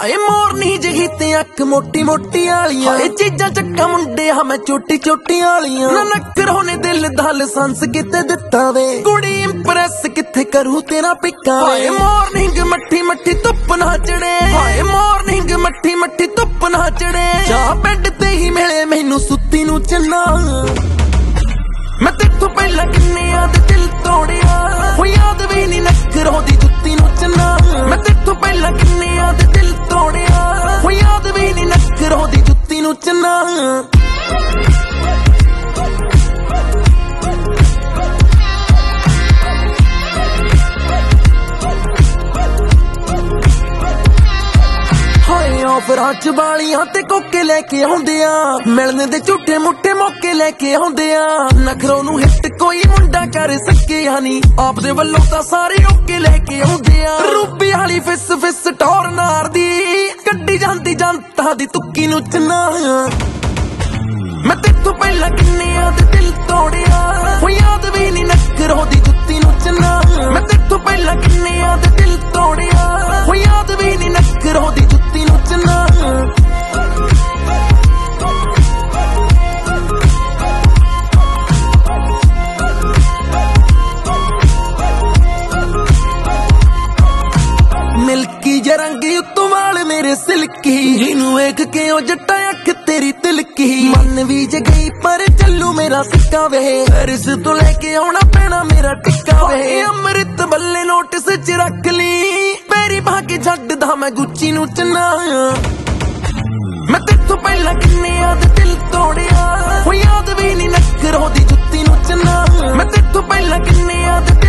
ਹਾਏ ਮੋਰਨੀ ਜਿਹੀ ਤੇ ਅੱਖ ਮੋਟੀ ਮੋਟੀ ਵਾਲੀਆਂ, ਇਹ ਚੀਜ਼ਾਂ ਚੱਕਾ ਮੁੰਡੇ ਹਾਂ ਮੈਂ ਛੋਟੀ ਛੋਟੀ ਵਾਲੀਆਂ। ਨਾ ਨੱਕਰੋ ਨੇ ਦਿਲ ਦਾ ਲਾਇਸੈਂਸ ਕਿਤੇ ਦਿੱਤਾ ਵੇ, ਕੁੜੀ ਇੰਪ੍ਰੈਸ ਕਿੱਥੇ ਕਰੂ ਤੇਰਾ ਪਿੱਕਾ। ਹਾਏ ਮਾਰਨਿੰਗ ਮੱਠੀ ਮੱਠੀ ਧੁੱਪ ਨਾ ਚੜੇ, ਹਾਏ ਮਾਰਨਿੰਗ ਮੱਠੀ ਮੱਠੀ ਧੁੱਪ ਨਾ ਚੜੇ। ਚਾਹ ਬੈੱਡ ਤੇ ਹੀ ਮਿਲੇ ਮੈਨੂੰ ਸੁੱਤੀ ਨੂੰ ਚੰਨਾ, ਮੈਂ ਤੇਥੋਂ ਪਹਿਲਾਂ ਕਿੰਨਿਆਂ ਦੇ ਦਿਲ ਤੋੜਿਆ, ਹੋ ਯਾਦ ਵੀ ਨੀ ਨੱਕਰੋ ਦੀ ਜੁੱਤੀ ਨੂੰ ਚੰਨਾ। ਮੈਂ ਤੇਥੋਂ ਪਹਿਲਾਂ ਕਿੰਨਿਆਂ ਦੇ ਦਿਲ ਤੋੜਿਆ, ਹੋ ਯਾਦ ਵੀ ਨੀ ਨੱਕਰੋ ਦੀ ਜੁੱਤੀ ਨੂੰ ਚੰਨਾ। ਆਫਰਾਂ ਚ ਵਾਲੀਆਂ ਤੇ ਕੋਕੇ ਲੈ ਕੇ ਆਉਂਦੇ ਆ, ਮਿਲਣ ਦੇ ਝੂਠੇ ਮੁੱਠੇ ਮੌਕੇ ਲੈ ਕੇ ਆਉਂਦੇ ਆ। ਨਖਰੋ ਨੂੰ ਹਿੱਟ ਕੋਈ ਮੁੰਡਾ ਕਰ ਸਕਿਆ ਨੀ, ਆਪਦੇ ਵੱਲੋਂ ਤਾਂ ਸਾਰੇ ਓਕੇ ਲੈ ਕੇ ਆਉਂਦੇ ਆ। ਰੂਬੀ ਵਾਲੀ ਫਿਸ ਫਿਸ ਟੌਰ ਨਾਰ ਦੀ, ਕੱਢੀ ਜਾਂਦੀ ਜਨਤਾ ਦੀ ਤੁੱਕੀ ਨੂੰ ਚੰਨਾ। ਮੈਂ ਤੇਥੋਂ ਪਹਿਲਾਂ ਕਿੰਨਿਆਂ ਦੇ ਦਿਲ ਤੋੜਿਆ, ਹੋ ਯਾਦ ਵੀ ਨੀ ਨਖਰੋ ਦੀ ਜੁੱਤੀ ਨੂੰ ਚੰਨਾ। ਮੈਂ ਤੇਥੋਂ ਪਹਿਲਾਂ ਕਿੰਨਿਆਂ ਦੇ ਦਿਲ ਤੋੜਿਆ, ਹੋ ਯਾਦ ਵੀ ਨੀ ਨਖਰੋ ਦੀ ਜੁੱਤੀ ਨੂੰ ਚੰਨਾ। ਮਿਲਕੀ ਜੇ ਰੰਗੀ ਉੱਤੋਂ ਵਾਲ ਮੇਰੇ ਸਿਲਕੀ, ਜਿਹਨੂੰ ਵੇਖ ਕੇ ਉਹ ਜੱਟਾ ਅੱਖ ਤੇਰੀ ਤਿਲਕੀ। ਮਨ ਵੀ ਜੇ ਗਈ ਪਰ ਚੱਲੂ ਮੇਰਾ ਸਿੱਕਾ ਵੇ, ਰਿਸ ਤੋਂ ਲੈ ਕੇ ਆਉਣਾ ਪੈਣਾ ਮੇਰਾ ਟਿੱਕਾ ਵੇ। ਅੰਮ੍ਰਿਤ ਬੱਲੇ ਨੋਟਿਸ ਚ ਰੱਖ ਲਈ, ਪੈਰੀ ਪਾ ਕੇ ਛੱਡਦਾ ਮੈਂ ਗੁੱਚੀ ਨੂੰ ਚੰਨਾ। ਮੈਂ ਤੇਥੋਂ ਪਹਿਲਾਂ ਕਿੰਨਿਆਂ ਦੇ ਦਿਲ ਤੋੜਿਆ, ਹੋ ਯਾਦ ਵੀ ਨੀ ਨਖਰੋ ਦੀ ਜੁੱਤੀ ਨੂੰ ਚੰਨਾ। ਮੈਂ ਤੇਥੋਂ ਪਹਿਲਾਂ ਕਿੰਨਿਆਂ ਦੇ